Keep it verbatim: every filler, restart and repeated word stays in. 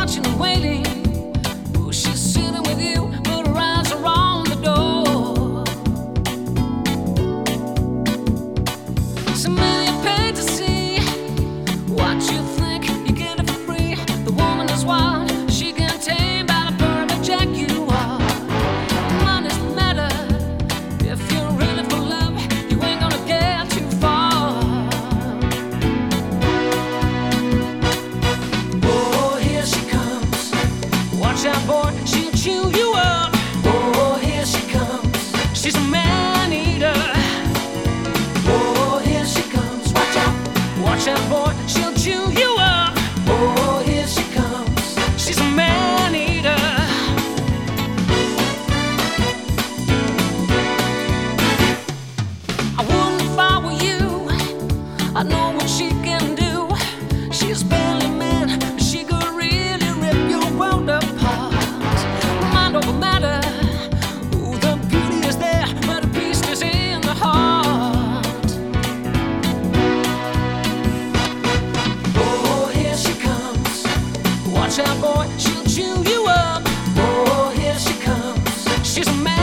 watching and waiting. Ooh, she's sitting with you, but her eyes are on the door. So many paid to see what you think you get it for free. The woman is wild, she can tame by the perfect jaguar. Money's the matter. If you're really for love, you ain't gonna get too far. Oh, here she comes. Watch out, boy, she'll chew you up. Oh, here she comes. She's a man eater. Oh, here she comes. Watch out. Watch out, boy, she'll chew you up. Oh, here she comes. She's a man eater. I wouldn't if I were you. I know what she can do. She's barely man, but she could really rip your world apart. Mind over matter. Ooh, the beauty is there, but the beast is in the heart. Oh, here she comes. Watch out, boy, she'll chew you up. Oh, here she comes. She's a man.